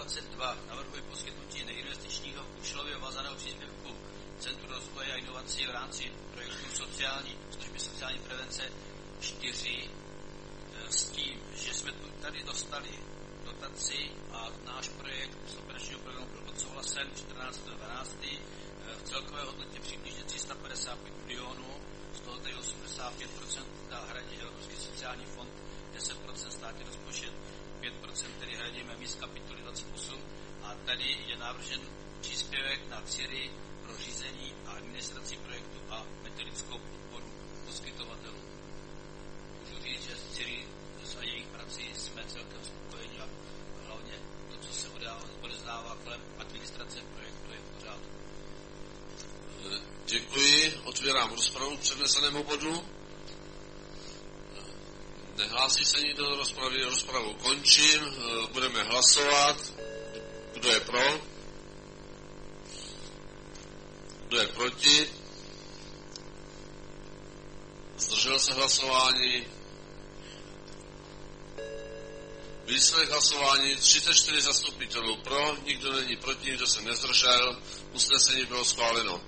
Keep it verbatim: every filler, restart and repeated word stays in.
dvacet dva navrhuje poskytnutí neinvestičního účelově vázaného příspěvku Centru rozvoje a inovací v rámci projektu sociální služby sociální prevence čtyři s tím, že jsme tu tady dostali dotaci a náš projekt z operačního programu byl odsouhlasen čtrnáctého dvanáctého v celkové hodnotě přibližně tři sta padesát pět milionů, z toho tady osmdesát pět procent dá hradit Evropský sociální fond, deset procent státní rozpočet, pět procent tedy hradíme my z kapitoly dvacet osm a tady je navržen příspěvek na C I R I pro řízení a administraci projektu a metodickou podporu poskytovatelů. Můžu říct, že s C I R I a jejich prací jsme celkem spokojeni a hlavně to, co se odezdává kolem administrace projektu, je v pořádku. Děkuji, otvírám rozpravu k přednesenému bodu. Nehlásí se nikdo do rozpravy, rozpravu končím, budeme hlasovat. Kdo je pro? Kdo je proti? Zdržel se hlasování? Výsledek hlasování třicet čtyři zastupitelů pro, nikdo není proti, nikdo se nezdržel, usnesení bylo schváleno.